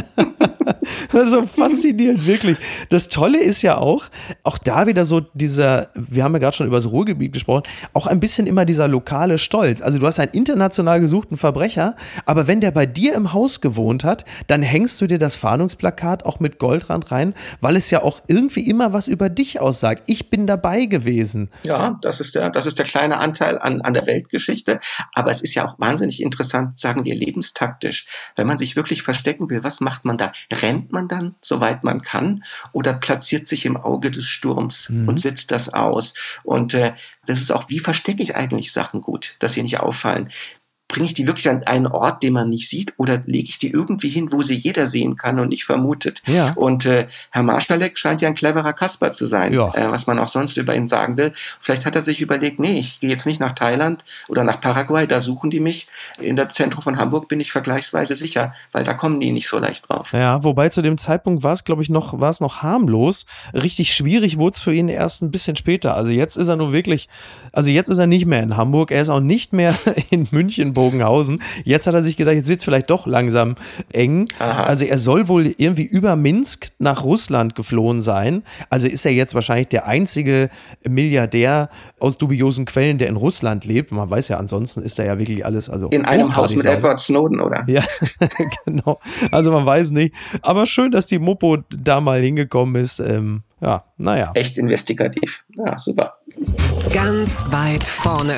Speaker 1: Das ist so faszinierend, wirklich. Das Tolle ist ja auch da wieder so wir haben ja gerade schon über das Ruhrgebiet gesprochen, auch ein bisschen immer dieser lokale Stolz. Also du hast einen international gesuchten Verbrecher, aber wenn der bei dir im Haus gewohnt hat, dann hängst du dir das Fahndungsplakat auch mit Goldrand rein, weil es ja auch irgendwie immer was über dich aussagt. Ich bin dabei gewesen.
Speaker 3: Ja, das ist der kleine Anteil an der Weltgeschichte. Aber es ist ja auch wahnsinnig interessant, sagen wir, lebenstaktisch. Wenn man sich wirklich verstecken will, was macht man da? Rennt man dann, soweit man kann, oder platziert sich im Auge des Sturms und sitzt das aus? Und das ist auch, wie verstecke ich eigentlich Sachen gut, dass sie nicht auffallen? Bringe ich die wirklich an einen Ort, den man nicht sieht, oder lege ich die irgendwie hin, wo sie jeder sehen kann und nicht vermutet?
Speaker 1: Ja.
Speaker 3: Und Herr Marschalek scheint ja ein cleverer Kasper zu sein,
Speaker 1: ja.
Speaker 3: Was man auch sonst über ihn sagen will. Vielleicht hat er sich überlegt, nee, ich gehe jetzt nicht nach Thailand oder nach Paraguay, da suchen die mich. In der Zentrum von Hamburg bin ich vergleichsweise sicher, weil da kommen die nicht so leicht drauf.
Speaker 1: Ja, wobei zu dem Zeitpunkt war es, glaube ich, noch harmlos. Richtig schwierig wurde es für ihn erst ein bisschen später. Also jetzt ist er nur wirklich, jetzt ist er nicht mehr in Hamburg, er ist auch nicht mehr in München, Bogenhausen. Jetzt hat er sich gedacht, jetzt wird es vielleicht doch langsam eng. Aha. Also er soll wohl irgendwie über Minsk nach Russland geflohen sein. Also ist er jetzt wahrscheinlich der einzige Milliardär aus dubiosen Quellen, der in Russland lebt. Man weiß ja, ansonsten ist da ja wirklich alles. Also
Speaker 3: in einem Haus mit Edward Snowden, oder?
Speaker 1: Ja, genau. Also man weiß nicht. Aber schön, dass die Mopo da mal hingekommen ist. Ja, naja.
Speaker 3: Echt investigativ. Ja, super.
Speaker 2: Ganz weit vorne.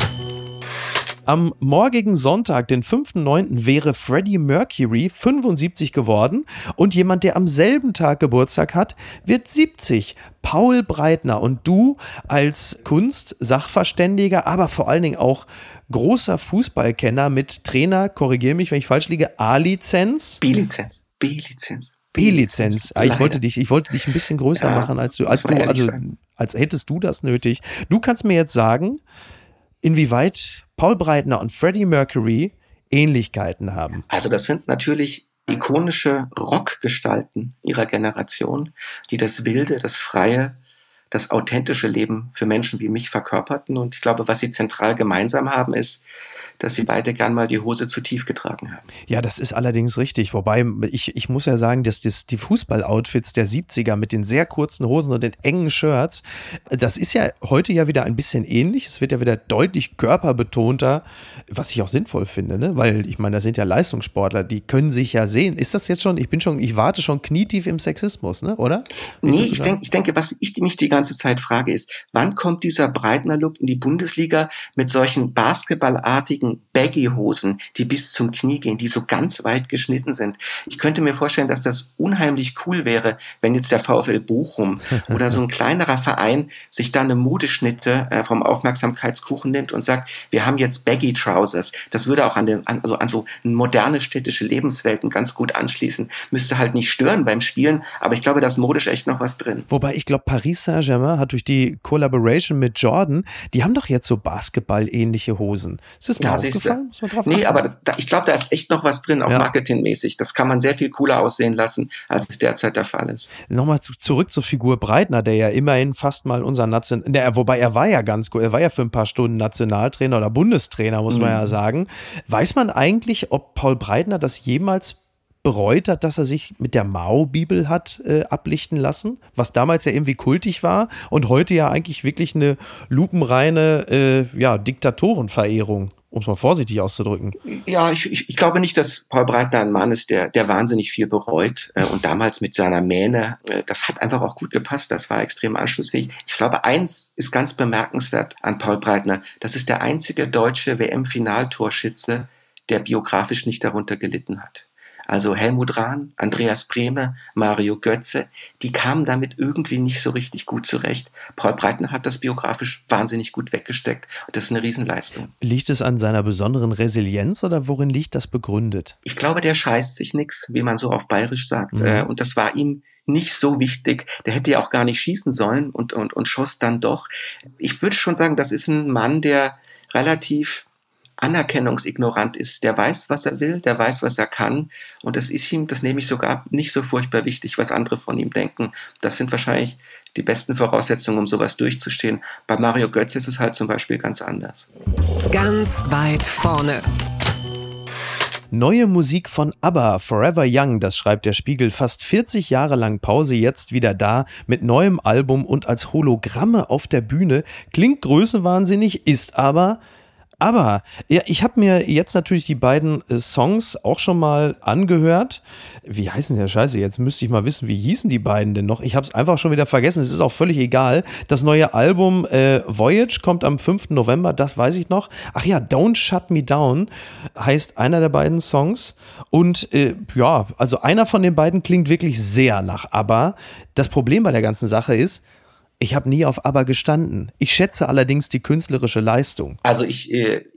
Speaker 1: Am morgigen Sonntag, den 5.9., wäre Freddie Mercury 75 geworden und jemand, der am selben Tag Geburtstag hat, wird 70. Paul Breitner. Und du als Kunstsachverständiger, aber vor allen Dingen auch großer Fußballkenner mit Trainer, korrigiere mich, wenn ich falsch liege, A-Lizenz?
Speaker 3: B-Lizenz.
Speaker 1: B-Lizenz. Ich wollte dich ein bisschen größer machen als als hättest du das nötig. Du kannst mir jetzt sagen, inwieweit Paul Breitner und Freddie Mercury Ähnlichkeiten haben.
Speaker 3: Also das sind natürlich ikonische Rockgestalten ihrer Generation, die das Wilde, das Freie, das authentische Leben für Menschen wie mich verkörperten. Und ich glaube, was sie zentral gemeinsam haben, ist, dass sie beide gern mal die Hose zu tief getragen haben.
Speaker 1: Ja, das ist allerdings richtig. Wobei, ich muss ja sagen, dass die Fußballoutfits der 70er mit den sehr kurzen Hosen und den engen Shirts, das ist ja heute ja wieder ein bisschen ähnlich. Es wird ja wieder deutlich körperbetonter, was ich auch sinnvoll finde, ne? Weil ich meine, das sind ja Leistungssportler, die können sich ja sehen. Ist das jetzt schon, ich warte schon knietief im Sexismus, ne? Oder?
Speaker 3: Nee, ich denke, was ich mich die ganze Zeit frage, ist, wann kommt dieser Breitner-Look in die Bundesliga mit solchen basketballartigen Baggy-Hosen, die bis zum Knie gehen, die so ganz weit geschnitten sind. Ich könnte mir vorstellen, dass das unheimlich cool wäre, wenn jetzt der VfL Bochum oder so ein kleinerer Verein sich da eine Modeschnitte vom Aufmerksamkeitskuchen nimmt und sagt, wir haben jetzt Baggy-Trousers. Das würde auch an so moderne städtische Lebenswelten ganz gut anschließen. Müsste halt nicht stören beim Spielen, aber ich glaube, da ist modisch echt noch was drin.
Speaker 1: Wobei ich glaube, Paris Saint-Germain hat durch die Collaboration mit Jordan, die haben doch jetzt so Basketball-ähnliche Hosen. Ist das mal aufgefallen? Muss man drauf achten?
Speaker 3: Nee, aber ich glaube, da ist echt noch was drin, auch marketingmäßig. Das kann man sehr viel cooler aussehen lassen, als es derzeit der Fall ist.
Speaker 1: Nochmal zurück zur Figur Breitner, der ja immerhin fast mal wobei er war ja ganz gut, er war ja für ein paar Stunden Nationaltrainer oder Bundestrainer, muss man ja sagen. Weiß man eigentlich, ob Paul Breitner das jemals bereut hat, dass er sich mit der Mao-Bibel hat ablichten lassen, was damals ja irgendwie kultig war und heute ja eigentlich wirklich eine lupenreine Diktatorenverehrung, um es mal vorsichtig auszudrücken.
Speaker 3: Ja, ich glaube nicht, dass Paul Breitner ein Mann ist, der wahnsinnig viel bereut. Und damals mit seiner Mähne, das hat einfach auch gut gepasst. Das war extrem anschlussfähig. Ich glaube, eins ist ganz bemerkenswert an Paul Breitner. Das ist der einzige deutsche WM-Finaltorschütze, der biografisch nicht darunter gelitten hat. Also Helmut Rahn, Andreas Brehme, Mario Götze, die kamen damit irgendwie nicht so richtig gut zurecht. Paul Breitner hat das biografisch wahnsinnig gut weggesteckt. Und das ist eine Riesenleistung.
Speaker 1: Liegt es an seiner besonderen Resilienz oder worin liegt das begründet?
Speaker 3: Ich glaube, der scheißt sich nix, wie man so auf Bayerisch sagt. Und das war ihm nicht so wichtig. Der hätte ja auch gar nicht schießen sollen und schoss dann doch. Ich würde schon sagen, das ist ein Mann, der relativ anerkennungsignorant ist. Der weiß, was er will, der weiß, was er kann. Und das ist ihm, das nehme ich sogar nicht so furchtbar wichtig, was andere von ihm denken. Das sind wahrscheinlich die besten Voraussetzungen, um sowas durchzustehen. Bei Mario Götze ist es halt zum Beispiel ganz anders.
Speaker 2: Ganz weit vorne.
Speaker 1: Neue Musik von ABBA, Forever Young, das schreibt der Spiegel. Fast 40 Jahre lang Pause, jetzt wieder da mit neuem Album und als Hologramme auf der Bühne. Klingt größenwahnsinnig, ist aber... Aber ja, ich habe mir jetzt natürlich die beiden Songs auch schon mal angehört. Wie heißen der Scheiße? Jetzt müsste ich mal wissen, wie hießen die beiden denn noch? Ich habe es einfach schon wieder vergessen. Es ist auch völlig egal. Das neue Album Voyage kommt am 5. November, das weiß ich noch. Ach ja, Don't Shut Me Down heißt einer der beiden Songs. Und ja, also einer von den beiden klingt wirklich sehr nach ABBA. Das Problem bei der ganzen Sache ist, ich habe nie auf ABBA gestanden. Ich schätze allerdings die künstlerische Leistung.
Speaker 3: Also ich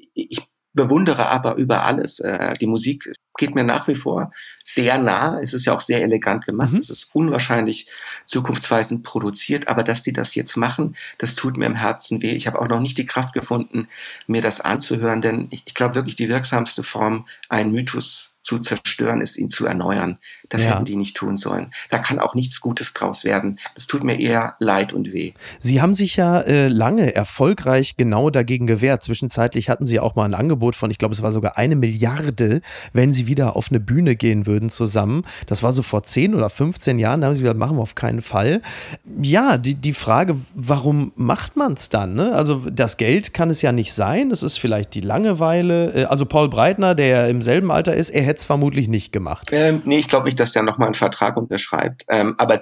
Speaker 3: bewundere ABBA über alles. Die Musik geht mir nach wie vor sehr nah. Es ist ja auch sehr elegant gemacht. Es ist unwahrscheinlich zukunftsweisend produziert. Aber dass die das jetzt machen, das tut mir im Herzen weh. Ich habe auch noch nicht die Kraft gefunden, mir das anzuhören. Denn ich glaube wirklich, die wirksamste Form, einen Mythos zu zerstören, ist ihn zu erneuern. Das hätten die nicht tun sollen. Da kann auch nichts Gutes draus werden. Das tut mir eher leid und weh.
Speaker 1: Sie haben sich ja lange erfolgreich genau dagegen gewehrt. Zwischenzeitlich hatten Sie auch mal ein Angebot von, ich glaube, es war sogar 1 Milliarde, wenn Sie wieder auf eine Bühne gehen würden zusammen. Das war so vor 10 oder 15 Jahren. Da haben Sie gesagt, machen wir auf keinen Fall. Ja, die Frage, warum macht man es dann? Ne? Also das Geld kann es ja nicht sein. Es ist vielleicht die Langeweile. Also Paul Breitner, der ja im selben Alter ist, er hätte es vermutlich nicht gemacht.
Speaker 3: Nee, ich glaube nicht, dass der nochmal einen Vertrag unterschreibt. Aber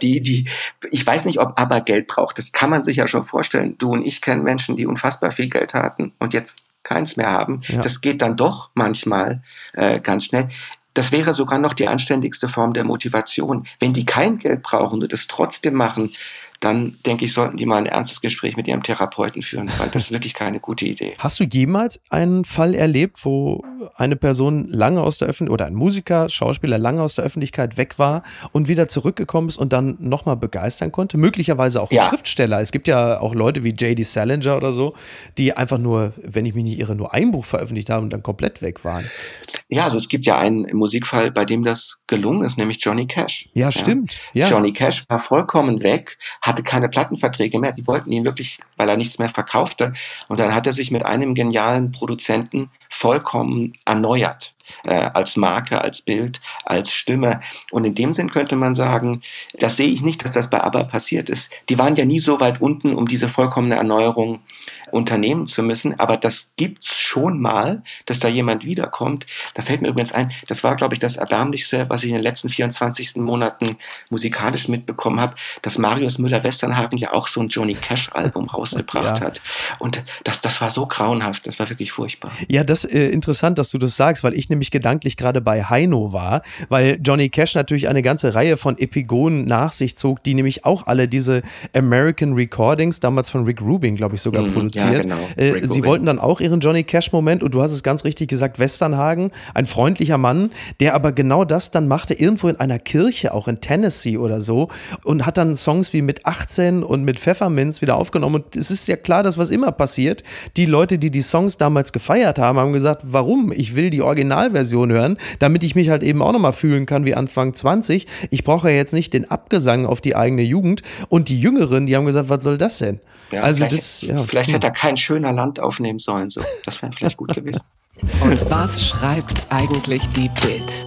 Speaker 3: ich weiß nicht, ob ABBA Geld braucht. Das kann man sich ja schon vorstellen. Du und ich kennen Menschen, die unfassbar viel Geld hatten und jetzt keins mehr haben. Ja. Das geht dann doch manchmal ganz schnell. Das wäre sogar noch die anständigste Form der Motivation. Wenn die kein Geld brauchen und es trotzdem machen, dann denke ich, sollten die mal ein ernstes Gespräch mit ihrem Therapeuten führen, weil das ist wirklich keine gute Idee.
Speaker 1: Hast du jemals einen Fall erlebt, wo eine Person lange aus der Öffentlichkeit oder ein Musiker, Schauspieler lange aus der Öffentlichkeit weg war und wieder zurückgekommen ist und dann nochmal begeistern konnte? Möglicherweise auch ein Schriftsteller. Es gibt ja auch Leute wie J.D. Salinger oder so, die einfach nur, wenn ich mich nicht irre, nur ein Buch veröffentlicht haben und dann komplett weg waren.
Speaker 3: Ja, also es gibt ja einen Musikfall, bei dem das gelungen ist, nämlich Johnny Cash.
Speaker 1: Ja, stimmt. Ja.
Speaker 3: Johnny Cash war vollkommen weg, hatte keine Plattenverträge mehr. Die wollten ihn wirklich, weil er nichts mehr verkaufte. Und dann hat er sich mit einem genialen Produzenten vollkommen erneuert. Als Marke, als Bild, als Stimme. Und in dem Sinn könnte man sagen, das sehe ich nicht, dass das bei ABBA passiert ist. Die waren ja nie so weit unten, um diese vollkommene Erneuerung unternehmen zu müssen. Aber das gibt's schon mal, dass da jemand wiederkommt. Da fällt mir übrigens ein, das war, glaube ich, das Erbärmlichste, was ich in den letzten 24 Monaten musikalisch mitbekommen habe, dass Marius Müller-Westernhagen ja auch so ein Johnny Cash-Album rausgebracht hat. Und das war so grauenhaft, das war wirklich furchtbar.
Speaker 1: Ja, das ist interessant, dass du das sagst, weil ich nämlich gedanklich gerade bei Heino war, weil Johnny Cash natürlich eine ganze Reihe von Epigonen nach sich zog, die nämlich auch alle diese American Recordings, damals von Rick Rubin, glaube ich, sogar produziert. Ja, genau. Sie wollten dann auch ihren Johnny Cash-Moment und du hast es ganz richtig gesagt, Westernhagen, ein freundlicher Mann, der aber genau das dann machte, irgendwo in einer Kirche, auch in Tennessee oder so, und hat dann Songs wie mit 18 und mit Pfefferminz wieder aufgenommen. Und es ist ja klar, dass was immer passiert. Die Leute, die die Songs damals gefeiert haben, haben gesagt, warum? Ich will die Originalversion hören, damit ich mich halt eben auch nochmal fühlen kann wie Anfang 20. Ich brauche ja jetzt nicht den Abgesang auf die eigene Jugend. Und die Jüngeren, die haben gesagt, was soll das denn?
Speaker 3: Ja, also vielleicht hätte er kein schöner Land aufnehmen sollen. So. Das wäre vielleicht gut gewesen.
Speaker 2: Und was schreibt eigentlich die Bild?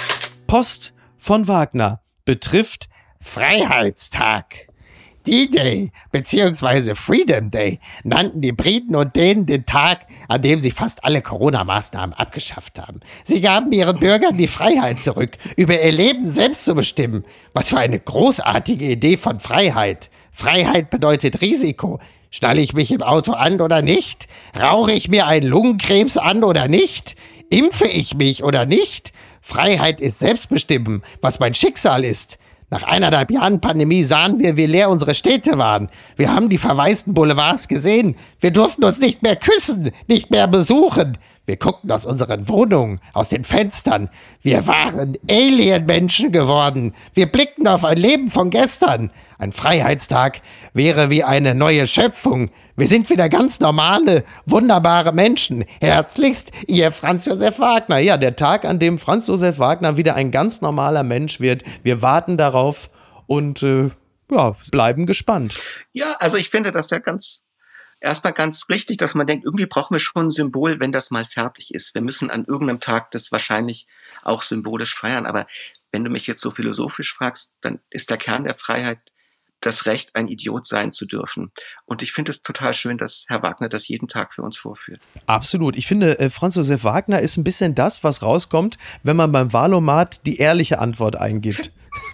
Speaker 1: Post von Wagner betrifft Freiheitstag. D-Day bzw. Freedom Day nannten die Briten und Dänen den Tag, an dem sie fast alle Corona-Maßnahmen abgeschafft haben. Sie gaben ihren Bürgern die Freiheit zurück, über ihr Leben selbst zu bestimmen. Was für eine großartige Idee von Freiheit. Freiheit bedeutet Risiko. Schnalle ich mich im Auto an oder nicht? Rauche ich mir einen Lungenkrebs an oder nicht? Impfe ich mich oder nicht? Freiheit ist Selbstbestimmen, was mein Schicksal ist. Nach 1,5 Jahren Pandemie sahen wir, wie leer unsere Städte waren. Wir haben die verwaisten Boulevards gesehen. Wir durften uns nicht mehr küssen, nicht mehr besuchen. Wir guckten aus unseren Wohnungen, aus den Fenstern. Wir waren Alien-Menschen geworden. Wir blickten auf ein Leben von gestern. Ein Freiheitstag wäre wie eine neue Schöpfung. Wir sind wieder ganz normale, wunderbare Menschen. Herzlichst, Ihr Franz Josef Wagner. Ja, der Tag, an dem Franz Josef Wagner wieder ein ganz normaler Mensch wird. Wir warten darauf und bleiben gespannt.
Speaker 3: Ja, also ich finde das ja ganz erstmal ganz richtig, dass man denkt, irgendwie brauchen wir schon ein Symbol, wenn das mal fertig ist. Wir müssen an irgendeinem Tag das wahrscheinlich auch symbolisch feiern. Aber wenn du mich jetzt so philosophisch fragst, dann ist der Kern der Freiheit das Recht, ein Idiot sein zu dürfen. Und ich finde es total schön, dass Herr Wagner das jeden Tag für uns vorführt.
Speaker 1: Absolut. Ich finde, Franz Josef Wagner ist ein bisschen das, was rauskommt, wenn man beim Wahlomat die ehrliche Antwort eingibt.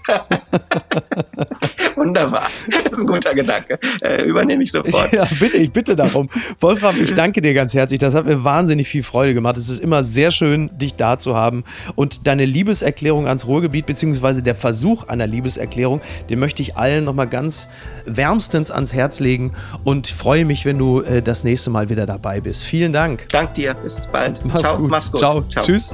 Speaker 3: Wunderbar. Das ist ein guter Gedanke. Übernehme ich sofort.
Speaker 1: Ja, bitte, ich bitte darum. Wolfram, ich danke dir ganz herzlich. Das hat mir wahnsinnig viel Freude gemacht. Es ist immer sehr schön, dich da zu haben. Und deine Liebeserklärung ans Ruhrgebiet, beziehungsweise der Versuch einer Liebeserklärung, den möchte ich allen nochmal ganz wärmstens ans Herz legen und freue mich, wenn du das nächste Mal wieder dabei bist. Vielen Dank.
Speaker 3: Dank dir. Bis bald.
Speaker 1: Mach's gut.
Speaker 3: Mach's gut.
Speaker 1: Ciao. Tschüss.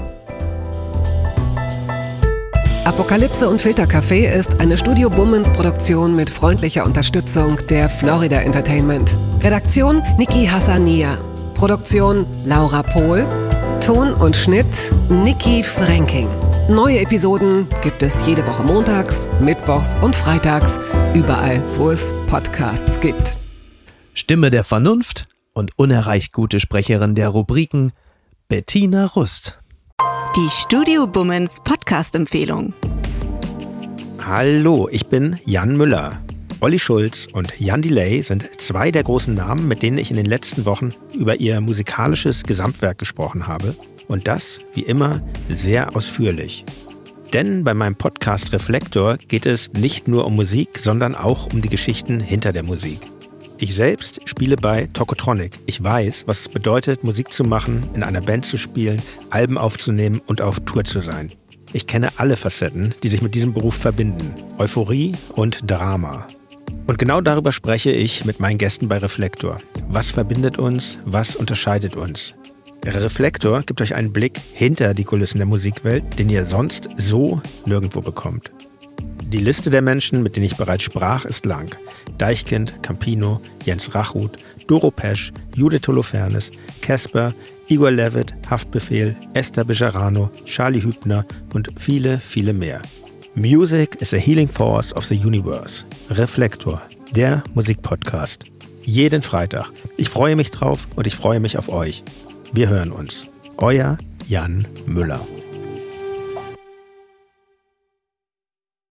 Speaker 2: Apokalypse und Filtercafé ist eine Studio Bummens Produktion mit freundlicher Unterstützung der Florida Entertainment. Redaktion Niki Hassania. Produktion Laura Pohl. Ton und Schnitt Niki Fränking. Neue Episoden gibt es jede Woche montags, mittwochs und freitags, überall, wo es Podcasts gibt.
Speaker 1: Stimme der Vernunft und unerreicht gute Sprecherin der Rubriken Bettina Rust.
Speaker 4: Die Studio Bummens Podcast-Empfehlung.
Speaker 5: Hallo, ich bin Jan Müller. Olli Schulz und Jan Delay sind zwei der großen Namen, mit denen ich in den letzten Wochen über ihr musikalisches Gesamtwerk gesprochen habe. Und das, wie immer, sehr ausführlich. Denn bei meinem Podcast Reflektor geht es nicht nur um Musik, sondern auch um die Geschichten hinter der Musik. Ich selbst spiele bei Tokotronic. Ich weiß, was es bedeutet, Musik zu machen, in einer Band zu spielen, Alben aufzunehmen und auf Tour zu sein. Ich kenne alle Facetten, die sich mit diesem Beruf verbinden. Euphorie und Drama. Und genau darüber spreche ich mit meinen Gästen bei Reflektor. Was verbindet uns? Was unterscheidet uns? Reflektor gibt euch einen Blick hinter die Kulissen der Musikwelt, den ihr sonst so nirgendwo bekommt. Die Liste der Menschen, mit denen ich bereits sprach, ist lang. Deichkind, Campino, Jens Rachut, Doro Pesch, Judith Holofernes, Casper, Igor Levit, Haftbefehl, Esther Bejarano, Charlie Hübner und viele, viele mehr. Music is a healing force of the universe. Reflektor, der Musikpodcast. Jeden Freitag. Ich freue mich drauf und ich freue mich auf euch. Wir hören uns. Euer Jan Müller.